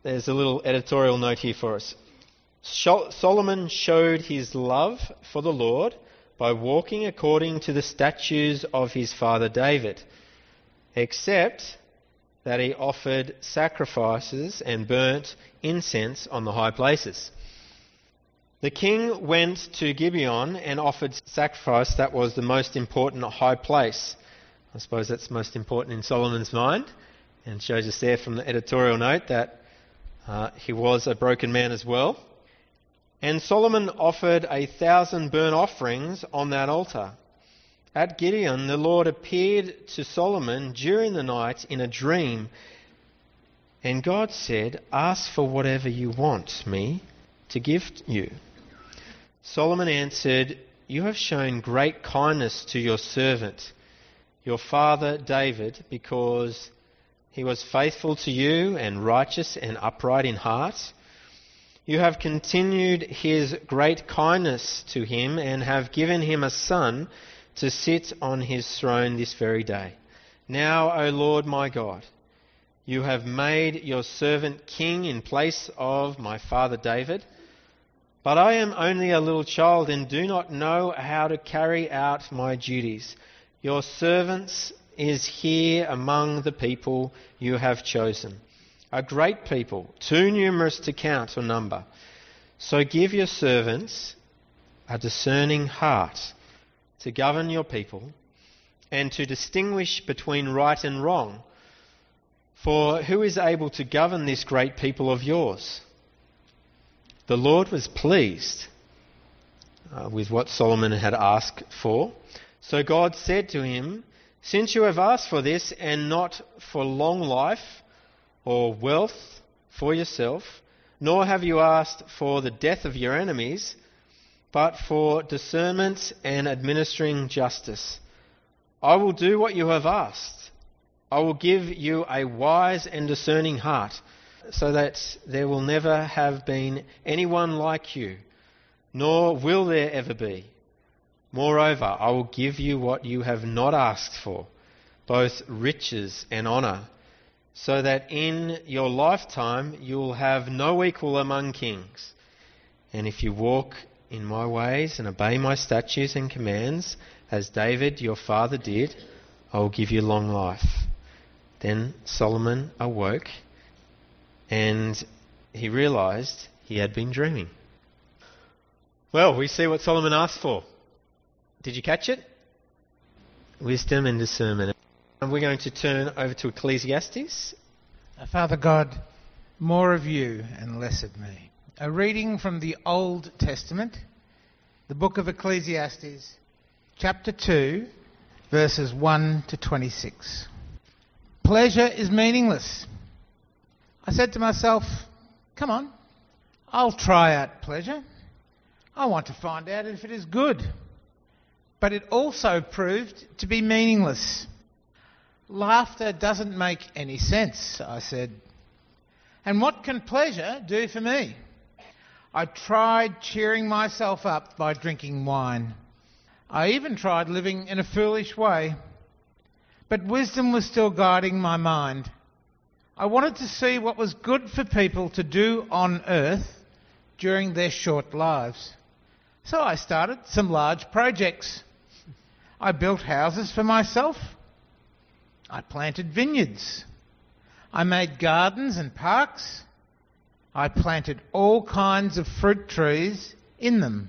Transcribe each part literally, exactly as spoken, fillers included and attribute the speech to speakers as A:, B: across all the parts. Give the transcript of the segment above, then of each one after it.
A: there's a little editorial note here for us. Solomon showed his love for the Lord by walking according to the statutes of his father David, except that he offered sacrifices and burnt incense on the high places. The king went to Gibeon and offered sacrifice. That was the most important high place. I suppose that's most important in Solomon's mind, and shows us there from the editorial note that uh, he was a broken man as well. And Solomon offered a thousand burnt offerings on that altar. At Gibeon, the Lord appeared to Solomon during the night in a dream, and God said, "Ask for whatever you want me to give you." Solomon answered, "You have shown great kindness to your servant, your father David, because he was faithful to you and righteous and upright in heart. You have continued his great kindness to him and have given him a son to sit on his throne this very day. Now, O Lord my God, you have made your servant king in place of my father David, but I am only a little child and do not know how to carry out my duties. Your servant is here among the people you have chosen, a great people, too numerous to count or number. So give your servants a discerning heart to govern your people and to distinguish between right and wrong. For who is able to govern this great people of yours?" The Lord was pleased uh, with what Solomon had asked for. So God said to him, "Since you have asked for this and not for long life or wealth for yourself, nor have you asked for the death of your enemies, but for discernment and administering justice, I will do what you have asked. I will give you a wise and discerning heart, so that there will never have been anyone like you, nor will there ever be. Moreover, I will give you what you have not asked for, both riches and honour, so that in your lifetime you will have no equal among kings. And if you walk in my ways and obey my statutes and commands, as David your father did, I will give you long life." Then Solomon awoke, and he realised he had been dreaming. Well, we see what Solomon asked for. Did you catch it? Wisdom and discernment. And we're going to turn over to Ecclesiastes.
B: Father God, more of you and less of me. A reading from the Old Testament, the book of Ecclesiastes, chapter two, verses one to twenty-six. Pleasure is meaningless. I said to myself, come on, I'll try out pleasure. I want to find out if it is good. But it also proved to be meaningless. Laughter doesn't make any sense, I said. And what can pleasure do for me? I tried cheering myself up by drinking wine. I even tried living in a foolish way. But wisdom was still guiding my mind. I wanted to see what was good for people to do on earth during their short lives. So I started some large projects. I built houses for myself. I planted vineyards. I made gardens and parks. I planted all kinds of fruit trees in them.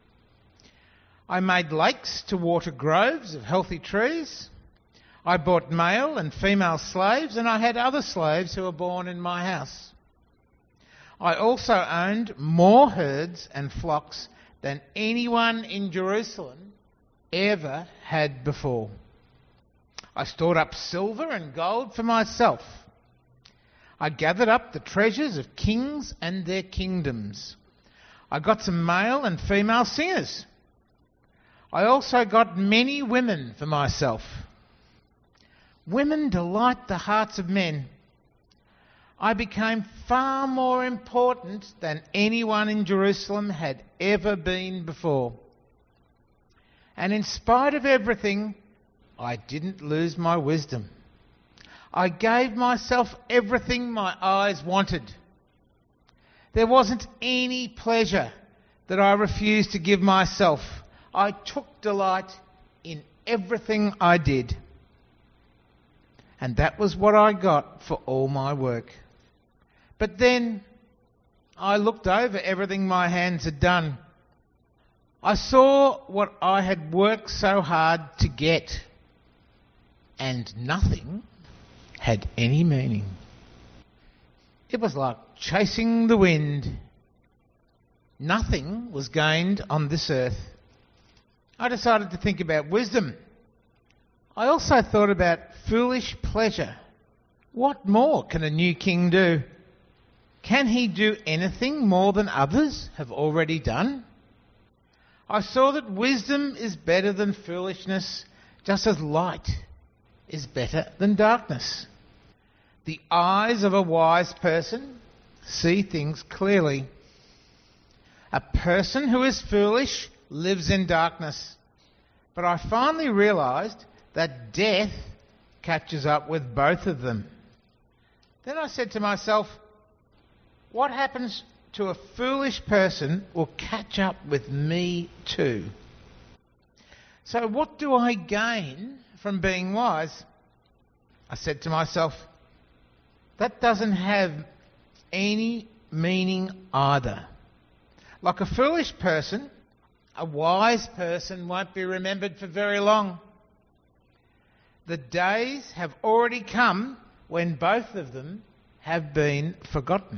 B: I made lakes to water groves of healthy trees. I bought male and female slaves, and I had other slaves who were born in my house. I also owned more herds and flocks than anyone in Jerusalem ever had before. I stored up silver and gold for myself. I gathered up the treasures of kings and their kingdoms. I got some male and female singers. I also got many women for myself. Women delight the hearts of men. I became far more important than anyone in Jerusalem had ever been before. And in spite of everything, I didn't lose my wisdom. I gave myself everything my eyes wanted. There wasn't any pleasure that I refused to give myself. I took delight in everything I did. And that was what I got for all my work. But then I looked over everything my hands had done. I saw what I had worked so hard to get, and nothing had any meaning. It was like chasing the wind. Nothing was gained on this earth. I decided to think about wisdom. I also thought about foolish pleasure. What more can a new king do? Can he do anything more than others have already done? I saw that wisdom is better than foolishness, just as light is better than darkness. The eyes of a wise person see things clearly. A person who is foolish lives in darkness. But I finally realised that death catches up with both of them. Then I said to myself, what happens to a foolish person will catch up with me too. So what do I gain from being wise? I said to myself, that doesn't have any meaning either. Like a foolish person, a wise person won't be remembered for very long. The days have already come when both of them have been forgotten.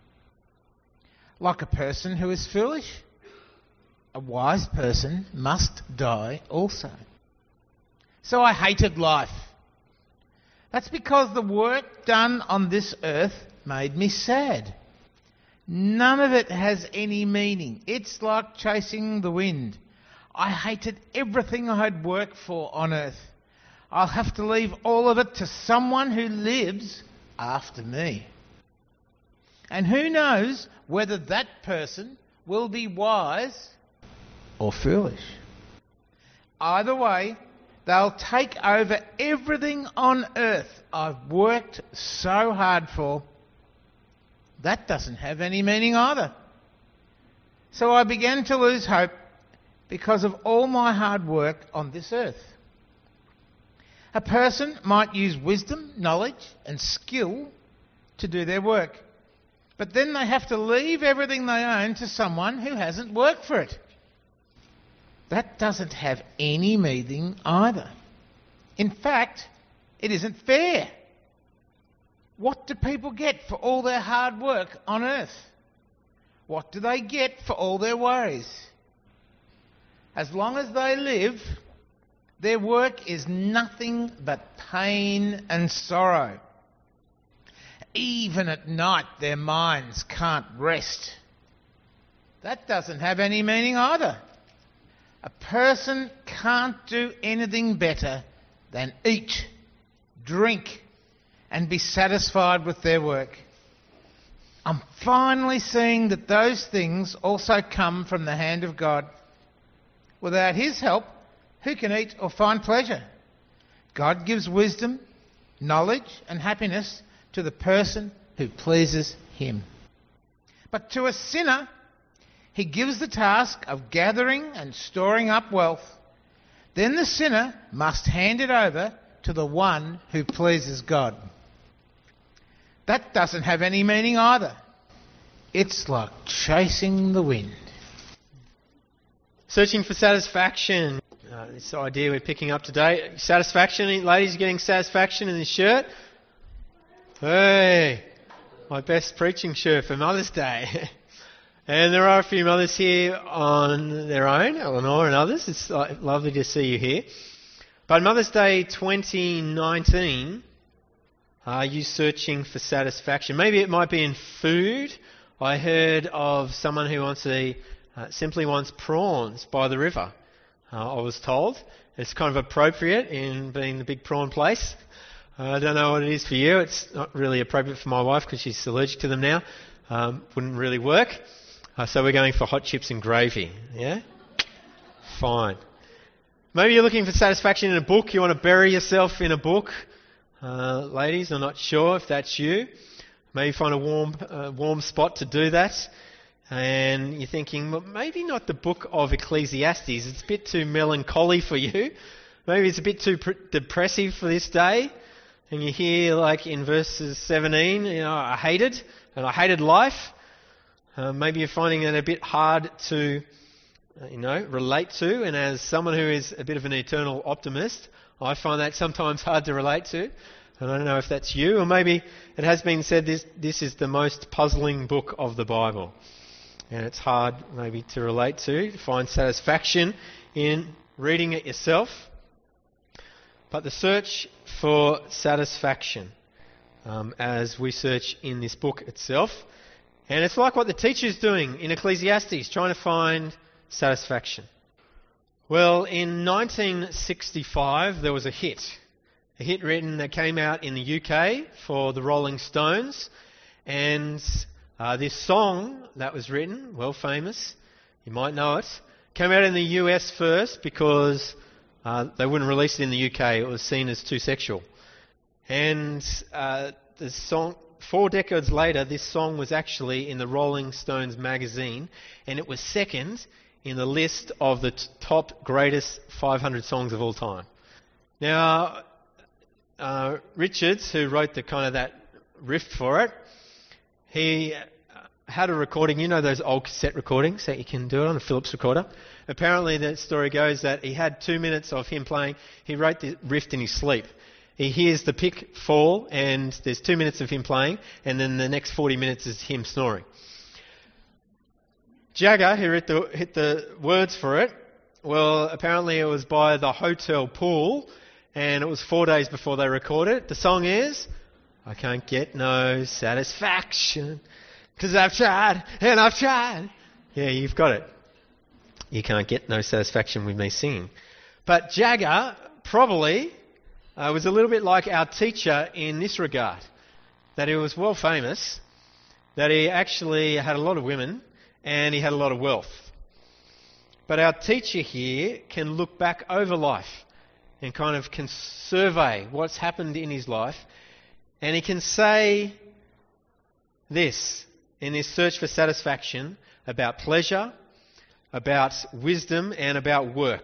B: Like a person who is foolish, a wise person must die also. So I hated life. That's because the work done on this earth made me sad. None of it has any meaning. It's like chasing the wind. I hated everything I had worked for on earth. I'll have to leave all of it to someone who lives after me. And who knows whether that person will be wise or foolish. Either way, they'll take over everything on earth I've worked so hard for. That doesn't have any meaning either. So I began to lose hope because of all my hard work on this earth. A person might use wisdom, knowledge, and skill to do their work. But then they have to leave everything they own to someone who hasn't worked for it. That doesn't have any meaning either. In fact, it isn't fair. What do people get for all their hard work on earth? What do they get for all their worries? As long as they live, their work is nothing but pain and sorrow. Even at night, their minds can't rest. That doesn't have any meaning either. A person can't do anything better than eat, drink, and be satisfied with their work. I'm finally seeing that those things also come from the hand of God. Without His help, who can eat or find pleasure? God gives wisdom, knowledge, and happiness to the person who pleases Him. But to a sinner, He gives the task of gathering and storing up wealth. Then the sinner must hand it over to the one who pleases God. That doesn't have any meaning either. It's like chasing the wind.
A: Searching for satisfaction. Uh, this idea we're picking up today. Satisfaction, ladies, getting satisfaction in this shirt. Hey, my best preaching shirt for Mother's Day. And there are a few mothers here on their own, Eleanor and others. It's lovely to see you here. But Mother's Day twenty nineteen, are you searching for satisfaction? Maybe it might be in food. I heard of someone who wants to, uh, simply wants prawns by the river, uh, I was told. It's kind of appropriate in being the big prawn place. Uh, I don't know what it is for you. It's not really appropriate for my wife because she's allergic to them now. Um, wouldn't really work. Uh, so we're going for hot chips and gravy. Yeah? Fine. Maybe you're looking for satisfaction in a book. You want to bury yourself in a book. Uh, ladies, I'm not sure if that's you. Maybe find a warm, uh, warm spot to do that. And you're thinking, well, maybe not the book of Ecclesiastes. It's a bit too melancholy for you. Maybe it's a bit too pr- depressive for this day. And you hear, like in verses seventeen, you know, I hated, and I hated life. Uh, maybe you're finding it a bit hard to, uh, you know, relate to. And as someone who is a bit of an eternal optimist, I find that sometimes hard to relate to. And I don't know if that's you, or maybe it has been said this, this is the most puzzling book of the Bible. And it's hard maybe to relate to, to find satisfaction in reading it yourself. But the search for satisfaction, um, as we search in this book itself, and it's like what the teacher's doing in Ecclesiastes, trying to find satisfaction. Well, in nineteen sixty-five, there was a hit. A hit written that came out in the U K for the Rolling Stones. And uh, this song that was written, well famous, you might know it, came out in the U S first because uh, they wouldn't release it in the U K. It was seen as too sexual. And uh, the song, four decades later, this song was actually in the Rolling Stones magazine, and it was second in the list of the t- top greatest five hundred songs of all time. Now, uh, Richards, who wrote the kind of that riff for it, he had a recording. You know those old cassette recordings that you can do it on a Philips recorder? Apparently, the story goes that he had two minutes of him playing. He wrote the riff in his sleep. He hears the pick fall, and there's two minutes of him playing, and then the next forty minutes is him snoring. Jagger, who hit the, hit the words for it, well, apparently it was by the Hotel Pool, and it was four days before they recorded it. The song is, I can't get no satisfaction, 'cause I've tried, and I've tried. Yeah, you've got it. You can't get no satisfaction with me singing. But Jagger probably uh, was a little bit like our teacher in this regard, that he was well famous, that he actually had a lot of women, and he had a lot of wealth. But our teacher here can look back over life and kind of can survey what's happened in his life, and he can say this in his search for satisfaction about pleasure, about wisdom, and about work.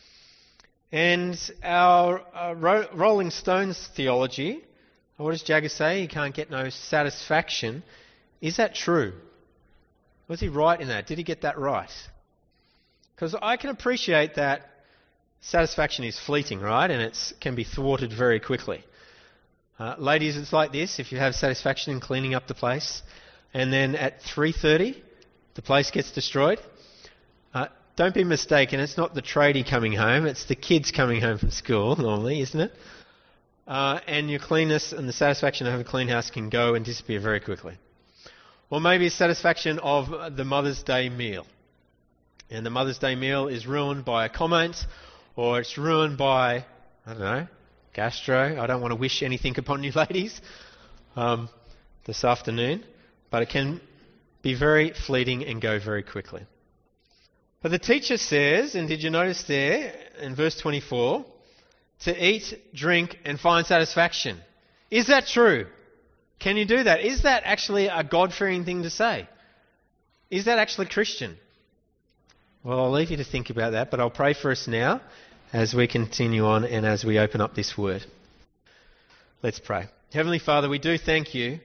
A: And our uh, Ro- Rolling Stones theology, what does Jagger say? He can't get no satisfaction. Is that true? Was he right in that? Did he get that right? Because I can appreciate that satisfaction is fleeting, right? And it can be thwarted very quickly. Uh, ladies, it's like this. If you have satisfaction in cleaning up the place, and then at three thirty, the place gets destroyed, uh, don't be mistaken. It's not the tradie coming home. It's the kids coming home from school, normally, isn't it? Uh, and your cleanness and the satisfaction of having a clean house can go and disappear very quickly. Or maybe satisfaction of the Mother's Day meal. And the Mother's Day meal is ruined by a comment, or it's ruined by, I don't know, gastro. I don't want to wish anything upon you ladies um, this afternoon. But it can be very fleeting and go very quickly. But the teacher says, and did you notice there in verse twenty-four, to eat, drink and find satisfaction. Is that true? Can you do that? Is that actually a God-fearing thing to say? Is that actually Christian? Well, I'll leave you to think about that, but I'll pray for us now as we continue on and as we open up this word. Let's pray. Heavenly Father, we do thank you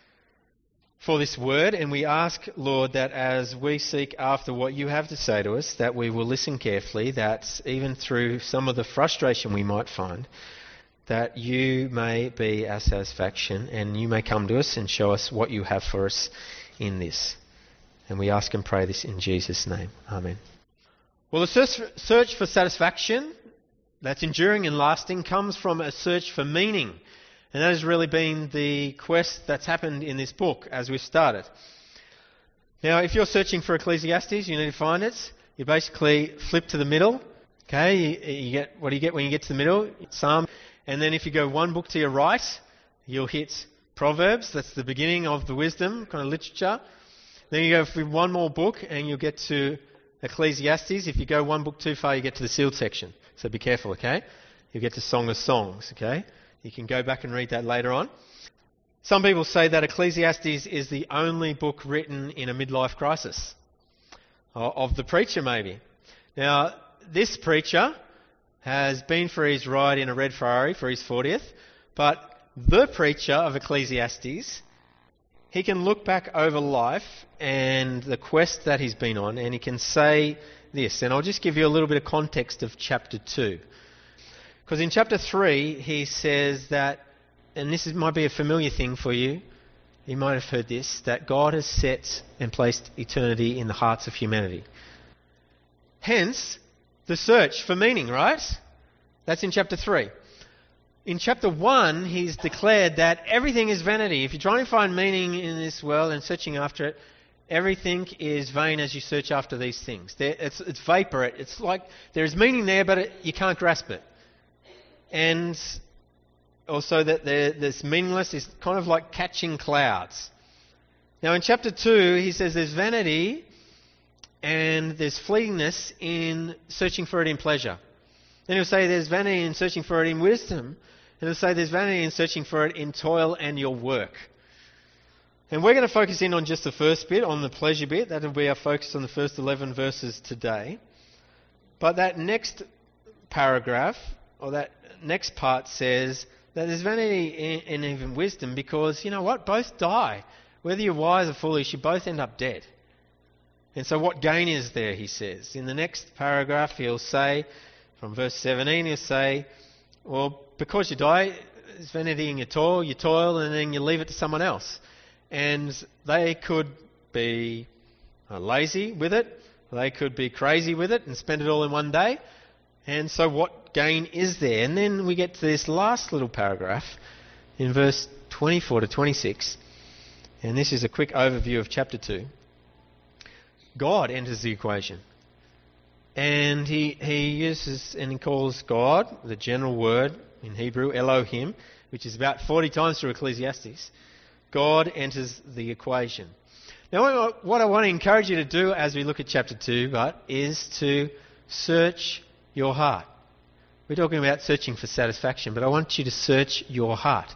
A: for this word, and we ask, Lord, that as we seek after what you have to say to us, that we will listen carefully, that even through some of the frustration we might find, that you may be our satisfaction and you may come to us and show us what you have for us in this. And we ask and pray this in Jesus' name. Amen. Well, the search for satisfaction that's enduring and lasting comes from a search for meaning. And that has really been the quest that's happened in this book as we started. Now, if you're searching for Ecclesiastes, you need to find it. You basically flip to the middle. Okay, you, you get what do you get when you get to the middle? Psalm. And then if you go one book to your right, you'll hit Proverbs. That's the beginning of the wisdom kind of literature. Then you go for one more book and you'll get to Ecclesiastes. If you go one book too far, you get to the sealed section. So be careful, okay? You'll get to Song of Songs, okay? You can go back and read that later on. Some people say that Ecclesiastes is the only book written in a midlife crisis. Of the preacher, maybe. Now, this preacher has been for his ride in a red Ferrari for his fortieth, but the preacher of Ecclesiastes, he can look back over life and the quest that he's been on, and he can say this. And I'll just give you a little bit of context of chapter two. Because in chapter three, he says that, and this is, might be a familiar thing for you, you might have heard this, that God has set and placed eternity in the hearts of humanity. Hence, the search for meaning, right? That's in chapter three. In chapter one, he's declared that everything is vanity. If you're trying to find meaning in this world and searching after it, everything is vain as you search after these things. It's, it's vapor. It's like there's meaning there, but it, you can't grasp it. And also that this meaningless is kind of like catching clouds. Now in chapter two, he says there's vanity and there's fleetingness in searching for it in pleasure. Then he'll say there's vanity in searching for it in wisdom. And he'll say there's vanity in searching for it in toil and your work. And we're going to focus in on just the first bit, on the pleasure bit. That'll be our focus on the first eleven verses today. But that next paragraph, or that next part says that there's vanity in, in even wisdom because, you know what, both die. Whether you're wise or foolish, you both end up dead. And so what gain is there, he says. In the next paragraph, he'll say, from verse seventeen, he'll say, well, because you die, there's vanity in your toil, you toil, and then you leave it to someone else. And they could be uh, lazy with it, they could be crazy with it and spend it all in one day. And so what gain is there? And then we get to this last little paragraph in verse twenty-four to twenty-six. And this is a quick overview of chapter two. God enters the equation. And he, he uses and he calls God, the general word in Hebrew, Elohim, which is about forty times through Ecclesiastes. God enters the equation. Now, what I want to encourage you to do as we look at chapter two, but, is to search your heart. We're talking about searching for satisfaction, but I want you to search your heart.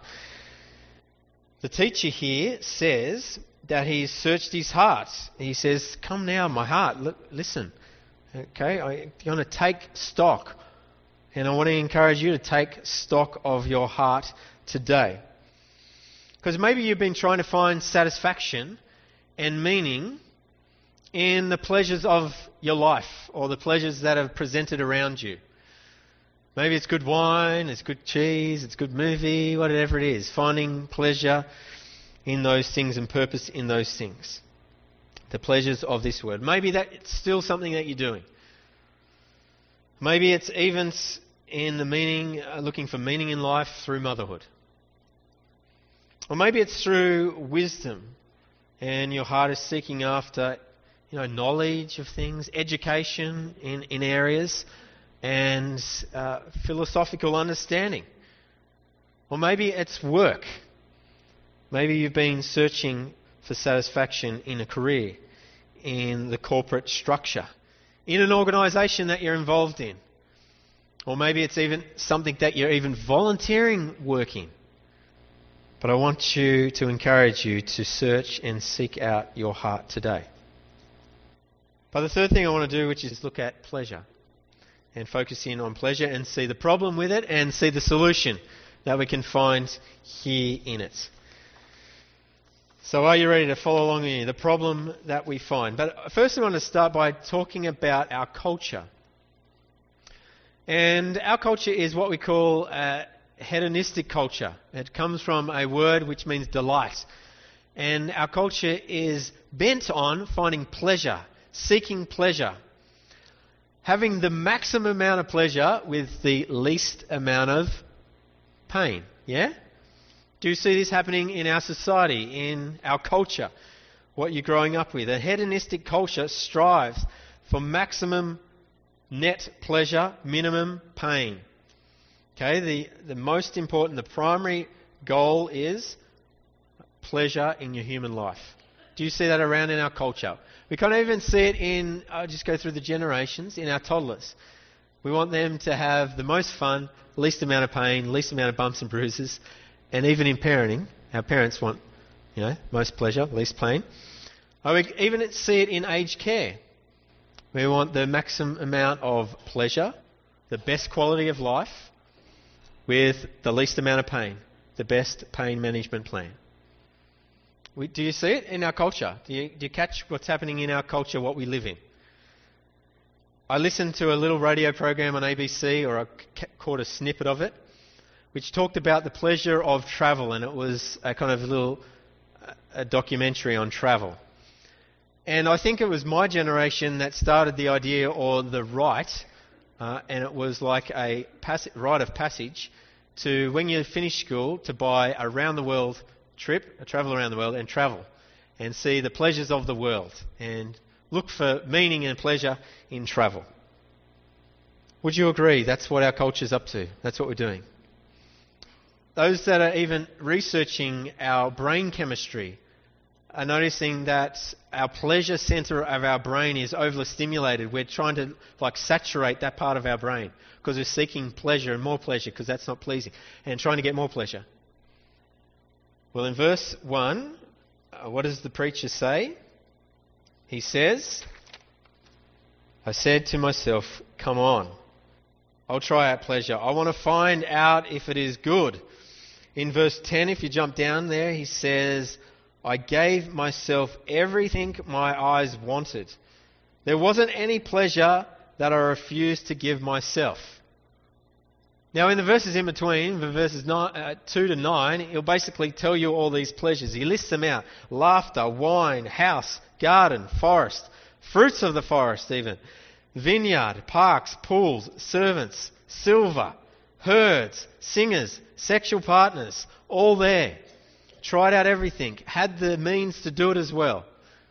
A: The teacher here says that he's searched his heart. He says, come now, my heart, l- listen. Okay, I'm going to take stock. And I want to encourage you to take stock of your heart today. Because maybe you've been trying to find satisfaction and meaning in the pleasures of your life or the pleasures that are presented around you. Maybe it's good wine, it's good cheese, it's good movie, whatever it is. Finding pleasure in those things and purpose in those things. The pleasures of this world. Maybe that's still something that you're doing. Maybe it's even in the meaning, uh, looking for meaning in life through motherhood. Or maybe it's through wisdom and your heart is seeking after, you know, knowledge of things, education in, in areas, and uh, philosophical understanding. Or maybe it's work. Maybe you've been searching for satisfaction in a career, in the corporate structure, in an organisation that you're involved in. Or maybe it's even something that you're even volunteering work in. But I want you to encourage you to search and seek out your heart today. But the third thing I want to do, which is look at pleasure and focus in on pleasure and see the problem with it and see the solution that we can find here in it. So are you ready to follow along with me? The problem that we find. But first I want to start by talking about our culture. And our culture is what we call a hedonistic culture. It comes from a word which means delight. And our culture is bent on finding pleasure, seeking pleasure, having the maximum amount of pleasure with the least amount of pain. Yeah? Do you see this happening in our society, in our culture, what you're growing up with? A hedonistic culture strives for maximum net pleasure, minimum pain. Okay, the, the most important, the primary goal is pleasure in your human life. Do you see that around in our culture? We can't even see it in, I'll just go through the generations, in our toddlers. We want them to have the most fun, least amount of pain, least amount of bumps and bruises. And even in parenting, Our parents want, you know, most pleasure, least pain. Oh, we even see it in aged care. We want the maximum amount of pleasure, the best quality of life, with the least amount of pain, the best pain management plan. We, do you see it in our culture? Do you, do you catch what's happening in our culture, what we live in? I listened to a little radio program on A B C, or I c- caught a snippet of it, which talked about the pleasure of travel, and it was a kind of little a documentary on travel. And I think it was my generation that started the idea, or the right, uh, and it was like a pass- rite of passage to, when you finish school, to buy a round-the-world trip, a travel around the world, and travel, and see the pleasures of the world, and look for meaning and pleasure in travel. Would you agree that's what our culture's up to? That's what we're doing. Those that are even researching our brain chemistry are noticing that our pleasure centre of our brain is overstimulated. We're trying to like saturate that part of our brain because we're seeking pleasure and more pleasure because that's not pleasing, and trying to get more pleasure. Well, in verse one, uh, what does the preacher say? He says, I said to myself, come on, I'll try out pleasure. I want to find out if it is good. In verse ten, if you jump down there, he says, I gave myself everything my eyes wanted. There wasn't any pleasure that I refused to give myself. Now, in the verses in between, the verses nine, uh, two to nine, he'll basically tell you all these pleasures. He lists them out. Laughter, wine, house, garden, forest, fruits of the forest even, vineyard, parks, pools, servants, silver, herds, singers, sexual partners, all there. Tried out everything. Had the means to do it as well.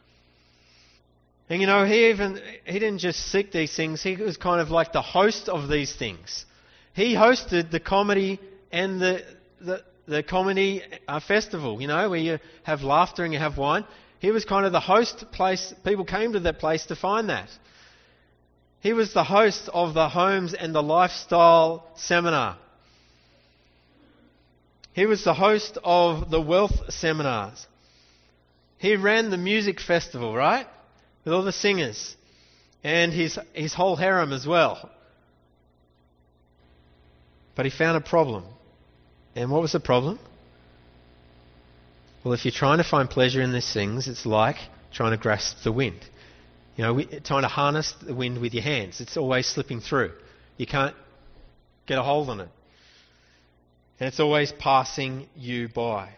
A: And you know, he even he didn't just seek these things, he was kind of like the host of these things. He hosted the comedy and the the, the comedy uh, festival, you know, where you have laughter and you have wine. He was kind of the host place. People came to that place to find that. He was the host of the Homes and the Lifestyle Seminar. He was the host of the Wealth Seminars. He ran the music festival, right? With all the singers. And his his whole harem as well. But he found a problem. And what was the problem? Well, if you're trying to find pleasure in these things, it's like trying to grasp the wind. You know, trying to harness the wind with your hands. It's always slipping through. You can't get a hold on it. And it's always passing you by.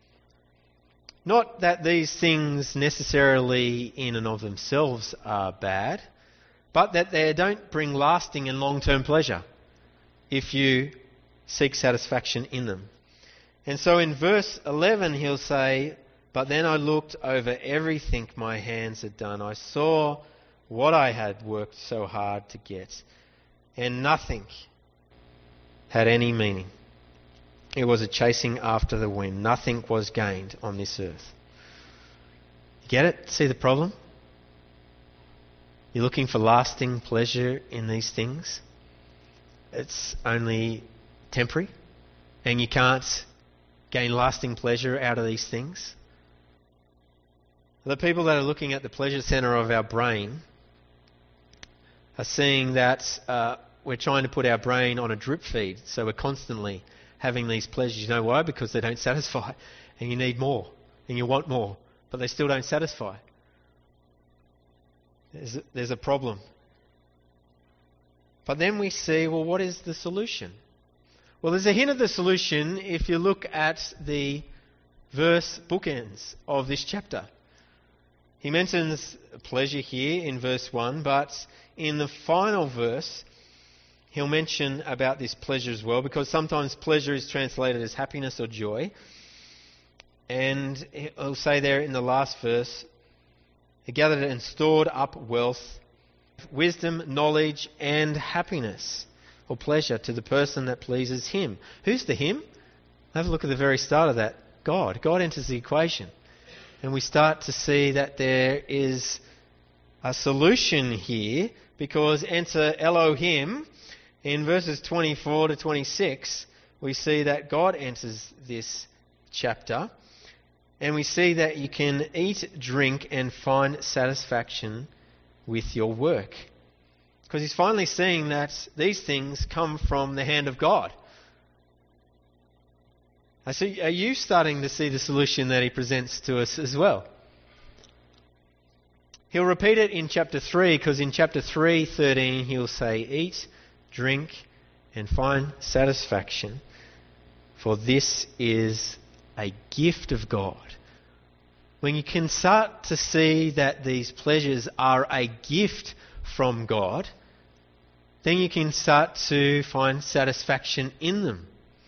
A: Not that these things necessarily in and of themselves are bad, but that they don't bring lasting and long-term pleasure if you seek satisfaction in them. And so in verse eleven he'll say, but then I looked over everything my hands had done. I saw what I had worked so hard to get, and nothing had any meaning. It was a chasing after the wind. Nothing was gained on this earth. You get it? See the problem? You're looking for lasting pleasure in these things. It's only temporary, and you can't gain lasting pleasure out of these things. The people that are looking at the pleasure centre of our brain are seeing that uh, we're trying to put our brain on a drip feed, so we're constantly having these pleasures. You know why? Because they don't satisfy, and you need more, and you want more, but they still don't satisfy. There's a, there's a problem. But then we see, well, what is the solution? Well, there's a hint of the solution if you look at the verse bookends of this chapter. He mentions pleasure here in verse one, but in the final verse, he'll mention about this pleasure as well, because sometimes pleasure is translated as happiness or joy. And he'll say there in the last verse, he gathered and stored up wealth, wisdom, knowledge, and happiness, or pleasure to the person that pleases him. Who's the him? Have a look at the very start of that. God. God enters the equation. And we start to see that there is a solution here, because enter Elohim. In verses twenty-four to twenty-six, we see that God enters this chapter, and we see that you can eat, drink, and find satisfaction with your work. Because he's finally seeing that these things come from the hand of God. I see, are you starting to see the solution that he presents to us as well? He'll repeat it in chapter three, because in chapter three thirteen he'll say, eat, drink, and find satisfaction, for this is a gift of God. When you can start to see that these pleasures are a gift from God, then you can start to find satisfaction in them.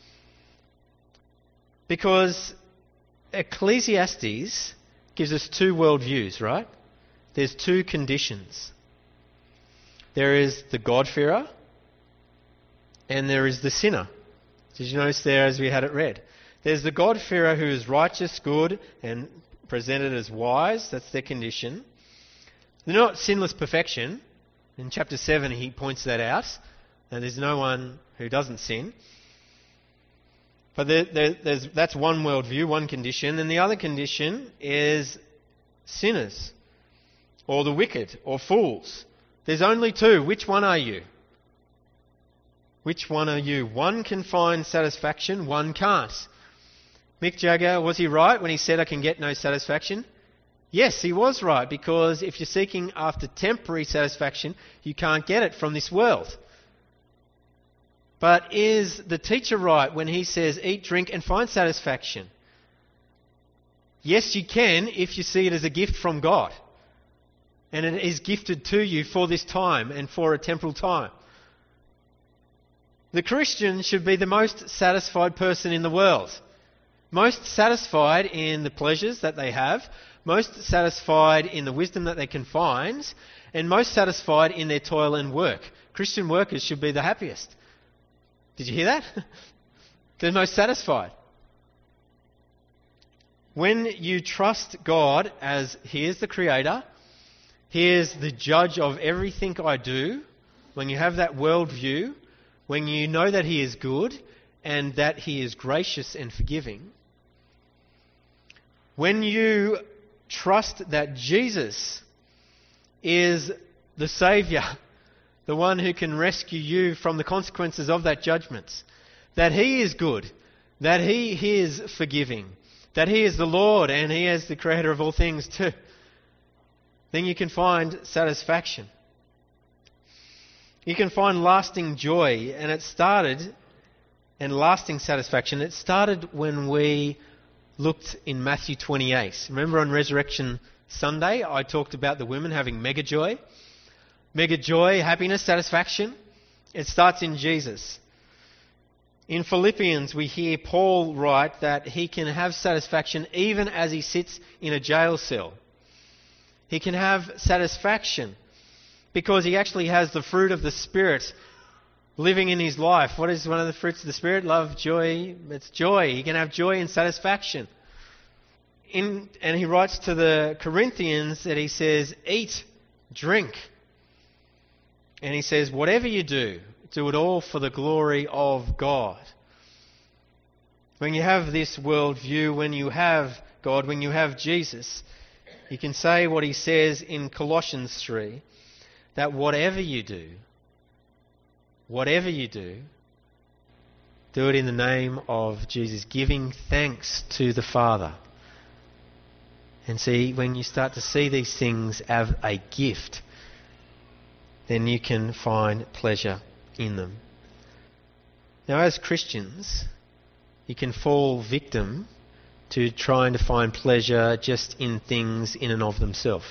A: Because Ecclesiastes gives us two worldviews, right? There's two conditions. There is the God-fearer and there is the sinner. Did you notice there as we had it read? There's the God-fearer who is righteous, good, and presented as wise. That's their condition. They're not sinless perfection. In chapter seven he points that out. And there's no one who doesn't sin. But there, there, there's, that's one worldview, one condition. And the other condition is sinners, or the wicked, or fools. There's only two. Which one are you? Which one are you? One can find satisfaction, one can't. Mick Jagger, was he right when he said, I can get no satisfaction? Yes, he was right, because if you're seeking after temporary satisfaction, you can't get it from this world. But is the teacher right when he says, eat, drink, and find satisfaction? Yes, you can if you see it as a gift from God. And it is gifted to you for this time and for a temporal time. The Christian should be the most satisfied person in the world. Most satisfied in the pleasures that they have, most satisfied in the wisdom that they can find, and most satisfied in their toil and work. Christian workers should be the happiest. Did you hear that? They're most satisfied. When you trust God as He is the Creator, He is the judge of everything I do, when you have that worldview, when you know that He is good and that He is gracious and forgiving, when you trust that Jesus is the Saviour, the one who can rescue you from the consequences of that judgment, that He is good, that He is forgiving, that He is the Lord and He is the Creator of all things too, then you can find satisfaction. You can find lasting joy, and it started, and lasting satisfaction, it started when we looked in Matthew twenty-eight. Remember on Resurrection Sunday, I talked about the women having mega joy. Mega joy, happiness, satisfaction. It starts in Jesus. In Philippians, we hear Paul write that he can have satisfaction even as he sits in a jail cell. He can have satisfaction because he actually has the fruit of the Spirit living in his life. What is one of the fruits of the Spirit? Love, joy. It's joy. He can have joy and satisfaction. In, and he writes to the Corinthians that he says, eat, drink. And he says, whatever you do, do it all for the glory of God. When you have this worldview, when you have God, when you have Jesus, you can say what he says in Colossians three, that whatever you do, whatever you do, do it in the name of Jesus, giving thanks to the Father. And see, when you start to see these things as a gift, then you can find pleasure in them. Now, as Christians, you can fall victim to trying to find pleasure just in things in and of themselves.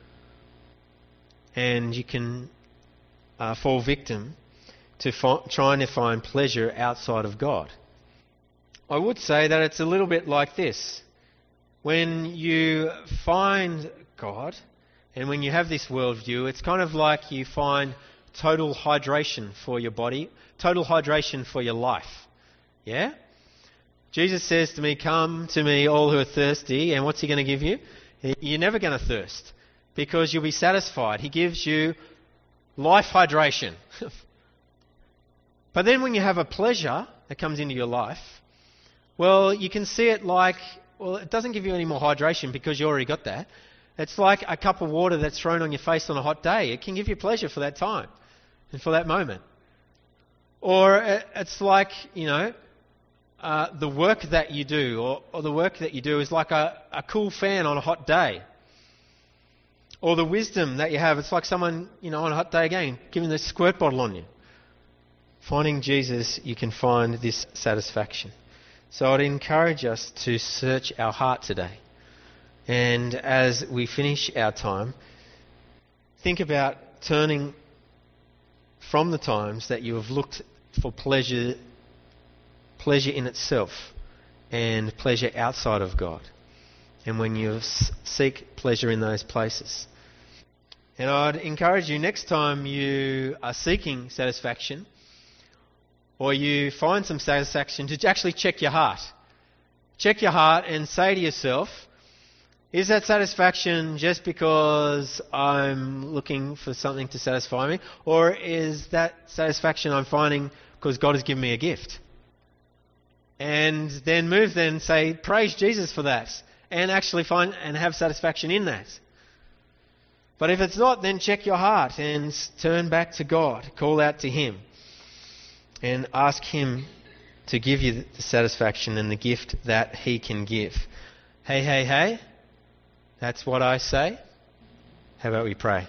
A: And you can uh, fall victim to fi- trying to find pleasure outside of God. I would say that it's a little bit like this. When you find God, and when you have this worldview, it's kind of like you find total hydration for your body, total hydration for your life. Yeah? Jesus says to me, come to me all who are thirsty, and what's he going to give you? You're never going to thirst because you'll be satisfied. He gives you life hydration. But then when you have a pleasure that comes into your life, Well, you can see it like, well, it doesn't give you any more hydration because you already got that. It's like a cup of water that's thrown on your face on a hot day. It can give you pleasure for that time and for that moment. Or it's like, you know, uh, the work that you do, or, or the work that you do is like a, a cool fan on a hot day. Or the wisdom that you have, it's like someone, you know, on a hot day again, giving the squirt bottle on you. Finding Jesus, you can find this satisfaction. So I'd encourage us to search our heart today. And as we finish our time, think about turning from the times that you have looked for pleasure, pleasure in itself and pleasure outside of God. And when you seek pleasure in those places. And I'd encourage you next time you are seeking satisfaction, or you find some satisfaction, to actually check your heart. Check your heart and say to yourself, is that satisfaction just because I'm looking for something to satisfy me? Or is that satisfaction I'm finding because God has given me a gift? And then move then, say, praise Jesus for that. And actually find and have satisfaction in that. But if it's not, then check your heart and turn back to God. Call out to Him. And ask Him to give you the satisfaction and the gift that He can give. Hey, hey, hey. That's what I say. How about we pray?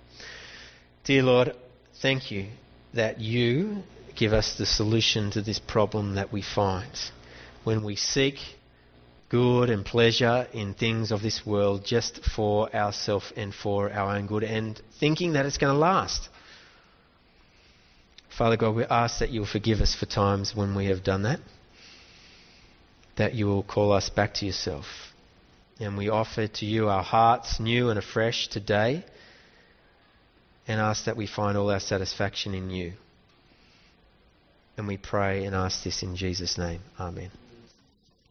A: Dear Lord, thank you that you give us the solution to this problem that we find when we seek good and pleasure in things of this world just for ourselves and for our own good, and thinking that it's going to last. Father God, we ask that you will forgive us for times when we have done that, that you will call us back to yourself. And we offer to you our hearts new and afresh today, and ask that we find all our satisfaction in you. And we pray and ask this in Jesus' name. Amen.